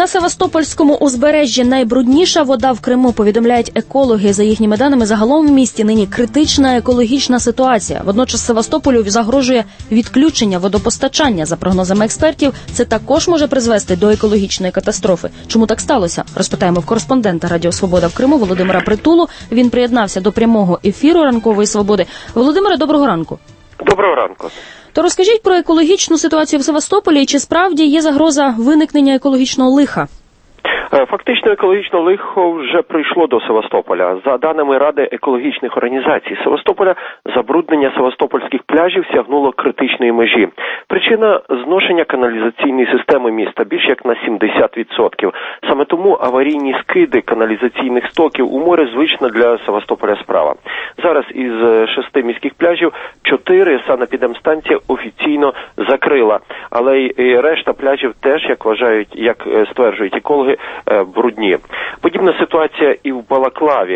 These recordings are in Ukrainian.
На Севастопольському узбережжі найбрудніша вода в Криму, повідомляють екологи. За їхніми даними, загалом в місті нині критична екологічна ситуація. Водночас Севастополю загрожує відключення водопостачання. За прогнозами експертів, це також може призвести до екологічної катастрофи. Чому так сталося? Розпитаємо в кореспондента Радіо Свобода в Криму Володимира Притулу. Він приєднався до прямого ефіру Ранкової Свободи. Володимире, доброго ранку. Доброго ранку. То розкажіть про екологічну ситуацію в Севастополі і чи справді є загроза виникнення екологічного лиха? Фактично, екологічне лихо вже прийшло до Севастополя. За даними Ради екологічних організацій Севастополя, забруднення севастопольських пляжів сягнуло критичної межі. Причина – зношення каналізаційної системи міста більш як на 70%. Саме тому аварійні скиди каналізаційних стоків у море звична для Севастополя справа. Зараз із 6 міських пляжів 4 санепідемстанція офіційно закрила. Але й решта пляжів теж, як стверджують екологи, брудні. Подібна ситуація і в Балаклаві,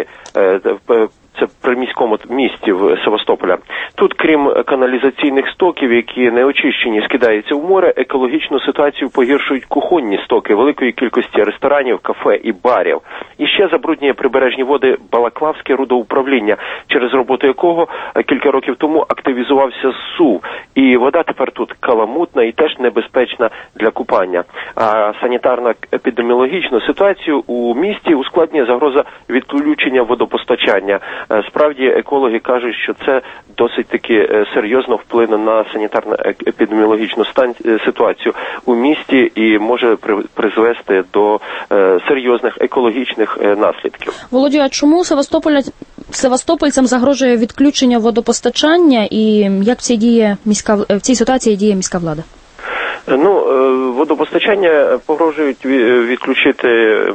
це при міському місті в Севастополя. Тут, крім каналізаційних стоків, які не очищені, скидаються в море, екологічну ситуацію погіршують кухонні стоки великої кількості ресторанів, кафе і барів. І ще забруднює прибережні води Балаклавське рудоуправління, через роботу якого кілька років тому активізувався СУВ. І вода тепер тут каламутна і теж небезпечна для купання. А санітарно-епідеміологічну ситуацію у місті ускладнює загроза відключення водопостачання. Справді, екологи кажуть, що це досить таки серйозно вплине на санітарно-епідеміологічну ситуацію у місті і може призвести до серйозних екологічних наслідків. Володю, а чому севастопольцям загрожує відключення водопостачання і як в цій ситуації діє міська влада? Водопостачання погрожують відключити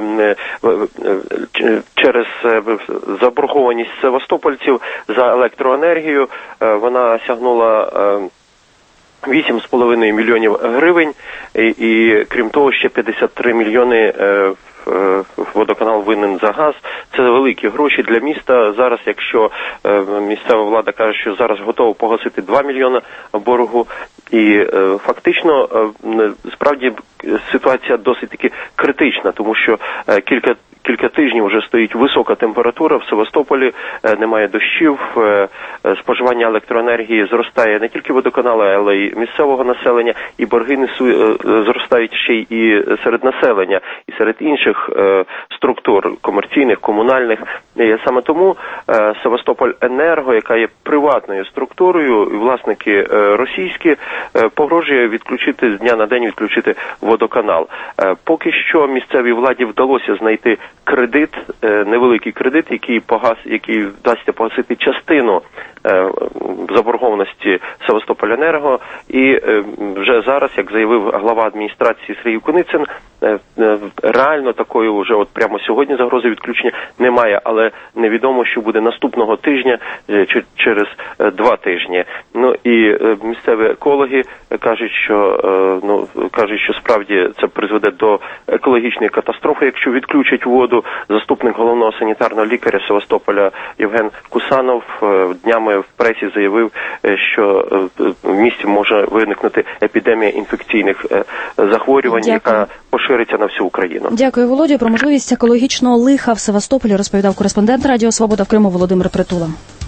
через заборгованість севастопольців за електроенергію. Вона сягнула 8,5 мільйонів гривень і крім того, ще 53 мільйони водоканал винен за газ. Це великі гроші для міста. Зараз, якщо місцева влада каже, що зараз готова погасити 2 мільйони боргу, і фактично, справді, ситуація досить таки критична, тому що кілька тижнів вже стоїть висока температура в Севастополі, немає дощів, споживання електроенергії зростає не тільки водоканали, але й місцевого населення, і борги зростають ще й серед населення, і серед інших структур комерційних, комунальних. І саме тому Севастополь-Енерго, яка є приватною структурою, і власники російські, погрожує відключити з дня на день водоканал. Поки що місцевій владі вдалося знайти кредит, невеликий кредит, який вдасться погасити частину заборгованості Севастополь-Енерго, і вже зараз, як заявив глава адміністрації Сергій Куницин, реально такої вже от прямо сьогодні загрози відключення немає, але невідомо, що буде наступного тижня чи через 2 тижні. І місцеві екологи кажуть, що справді це призведе до екологічної катастрофи, якщо відключать воду. Заступник головного санітарного лікаря Севастополя Євген Кусанов днями в пресі заявив, що в місті може виникнути епідемія інфекційних захворювань, яка пошириться на всю Україну. Дякую, Володя. Про можливість екологічного лиха в Севастополі розповідав кореспондент Радіо Свобода в Криму Володимир Притула.